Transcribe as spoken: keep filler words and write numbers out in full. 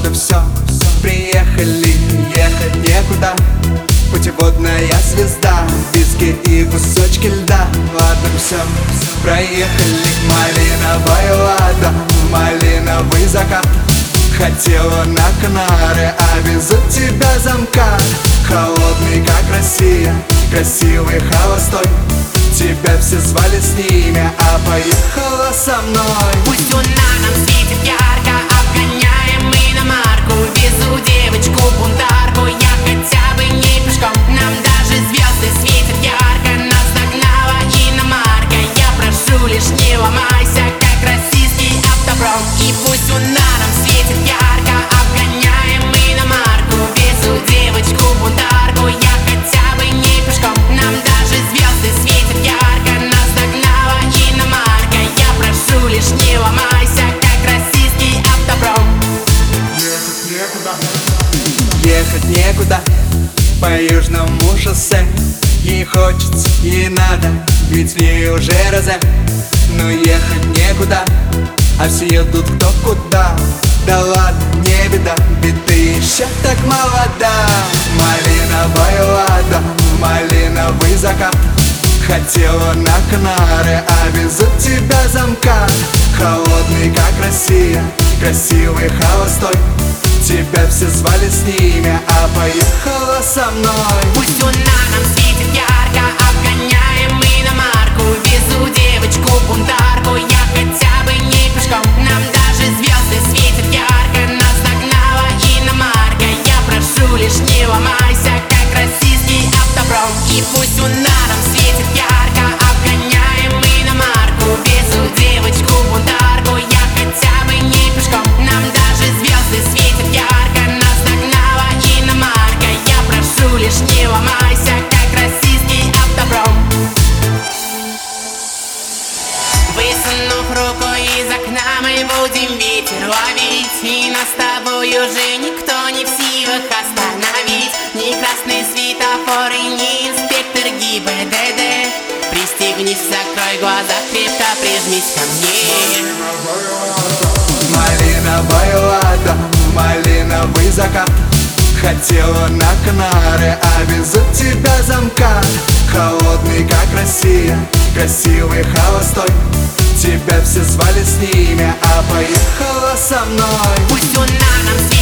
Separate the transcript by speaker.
Speaker 1: Вот и все, приехали, ехать некуда. Путеводная звезда, виски и кусочки льда. Ладно, все, проехали. Малиновая лада, малиновый закат. Хотела на Канары, а везут тебя замка. Холодный, как Россия, красивый, холостой. Тебя все звали с ними, а поехала со мной.
Speaker 2: Пусть луна нам светит ярко, обгоняем мы иномарку. Везу девочку-бунтарку, я хотя бы не пешком. Нам даже звезды светят ярко, нас догнала иномарка. Я прошу, лишь не ломайся, как российский автопром. И пусть луна нам светит ярко, обгоняем мы иномарку. Везу девочку-бунтарку, я хотя бы не пешком. Нам даже звезды светят ярко, нас догнала иномарка. Я прошу, лишь не ломайся, как российский автопром.
Speaker 1: Ехать некуда, ехать некуда по южному шоссе. Ей хочется, ей надо, ведь в ней уже розе. Но ехать некуда, а все едут кто куда. Да ладно, не беда, ведь ты еще так молода. Малиновая лада, малиновый закат. Хотела на Канары, а везут тебя замка. Холодный, как Россия, красивый, холостой. Тебя все звали с ними, а поехала со мной.
Speaker 2: Пусть луна нам светит ярко, обгоняем мы иномарку. Везу девочку-бунтарку, я хотя бы не пешком. Нам даже звезды светят ярко, нас догнала иномарка. Я прошу, лишь не ломайся, как российский автопром. И пусть луна нам светит ярко, обгоняем мы иномарку. Везу девочку-бунтарку, я хотя бы не пешком. Нам даже звезды светят ярко, нас догнала иномарка. Я прошу, лишь не ломайся, как российский автопром. Высунув руку из окна, мы будем ветер ловить. И нас с тобой уже никто не в силах остановить. Ни красный светофор и ни инспектор ГИБДД. Пристегнись, закрой глаза, крепко прижмись ко мне.
Speaker 1: Малиновая лада, малиновый закат. Хотела на Канары, а везут тебя замка. Холодный, как Россия, красивый, холостой. Тебя все звали с ними, а поехала со мной.
Speaker 2: Пусть луна нам